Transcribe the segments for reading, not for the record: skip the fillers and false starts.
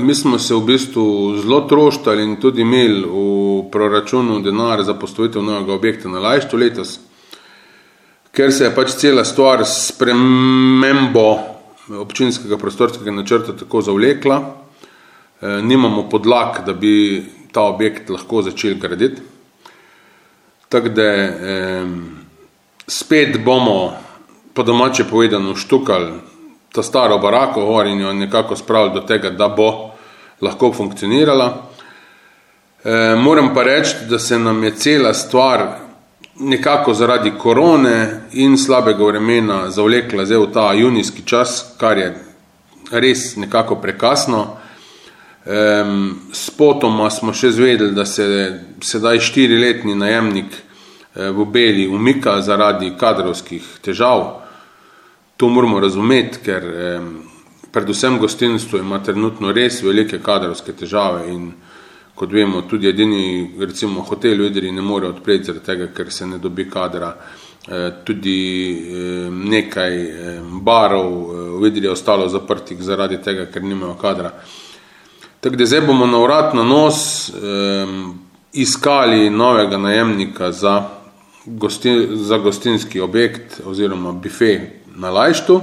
Mi smo se v bistvu zelo troštali in tudi imeli v proračunu denar za postavitev novega objekta na Lajštu letos, ker se je pač cela stvar s spremembo občinskega prostorskega načrta tako zavlekla. Nimamo podlag, da bi ta objekt lahko začeli graditi. Tako da spet bomo, po domače povedano, štukali ta staro barako gor in jo nekako spravili do tega, da bo lahko funkcionirala. Moram pa reči, da se nam je cela stvar nekako zaradi korone in slabega vremena zavlekla zdaj v ta junijski čas, kar je res nekako prekasno. Spotoma smo še zvedeli, da se sedaj 4-letni najemnik v Beli umika zaradi kadrovskih težav. To moramo razumeti, ker predvsem gostinstvo ima trenutno res velike kadrovske težave in kot vemo, tudi edini recimo hotel v Idriji ne more odpreti zaradi tega, ker se ne dobi kadra. Tudi nekaj barov v Idriji je ostalo zaprtih zaradi tega, ker nimajo kadra. Tako da zdaj bomo na vrat na nos iskali novega najemnika za gostinski objekt oziroma bife na Lajštu.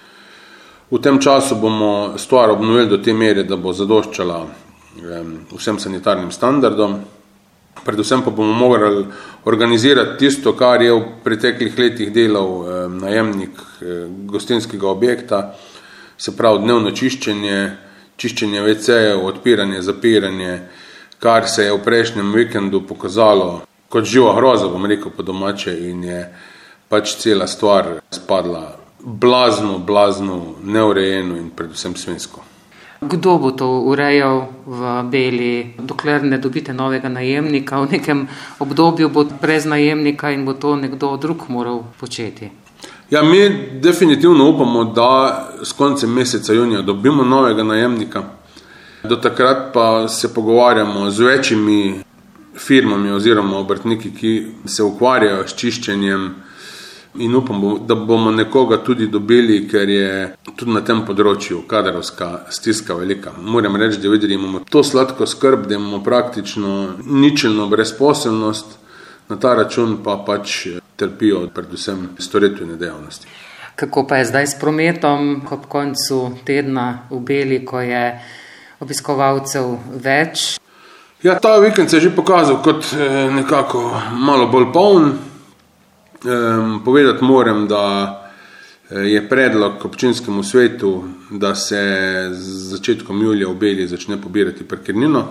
V tem času bomo stvar obnovili do te mere, da bo zadoščala vsem sanitarnim standardom. Predvsem pa bomo morali organizirati tisto, kar je v preteklih letih delal najemnik gostinskega objekta, se pravi dnevno čiščenje WC-jev, odpiranje, zapiranje, kar se je v prejšnjem vikendu pokazalo kot živa groza, bom rekel po domače, in je pač cela stvar spadla blazno, neurejeno in predvsem svinjsko. Kdo bo to urejal v Beli, dokler ne dobite novega najemnika? V nekem obdobju bo brez najemnika in bo to nekdo drug moral početi. Ja, mi definitivno upamo, da s koncem meseca junija dobimo novega najemnika. Do takrat pa se pogovarjamo z večjimi firmami oziroma obrtniki, ki se ukvarjajo s čiščenjem, in upamo, da bomo nekoga tudi dobili, ker je tudi na tem področju kadrovska stiska velika. Moram reči, da imamo to sladko skrb, da imamo praktično ničelno brezposelnost, na ta račun pa pač trpijo predvsem storitvene dejavnosti. Kako pa je zdaj s prometom ob koncu tedna v Beli, ko je obiskovalcev več? Ja, ta vikend se je že pokazal kot nekako malo bolj poln. Povedati moram, da je predlog občinskemu svetu, da se z začetkom julija v Beli začne pobirati parkirnino.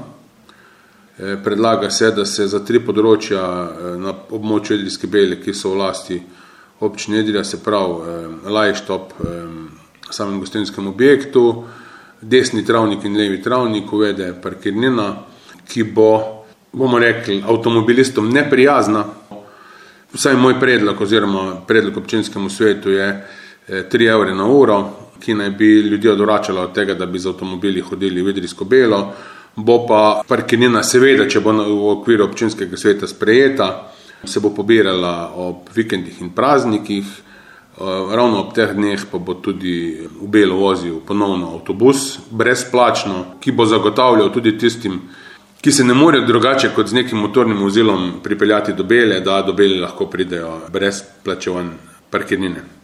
Predlaga se, da se za 3 področja na območju Idrijske Bele, ki so v lasti občine Idrija, se pravi Lajšt ob samem gostinskem objektu, desni travnik in levi travnik, uvede parkirnina, ki bo, bomo rekli, avtomobilistom neprijazna. Vsaj moj predlog oziroma predlog občinskemu svetu je 3 evre na uro, ki naj bi ljudi odvračala od tega, da bi z avtomobili hodili v Idrijsko Belo. Bo pa parkirnina seveda, če bo v okviru občinskega sveta sprejeta, se bo pobirala ob vikendih in praznikih. Ravno ob teh dneh pa bo tudi v Belo vozil ponovno avtobus brezplačno, ki bo zagotavljal tudi tistim, ki se ne morejo drugače kot z nekim motornim vozilom pripeljati do Bele, da do Bele lahko pridejo brez plačevanj parkirnine.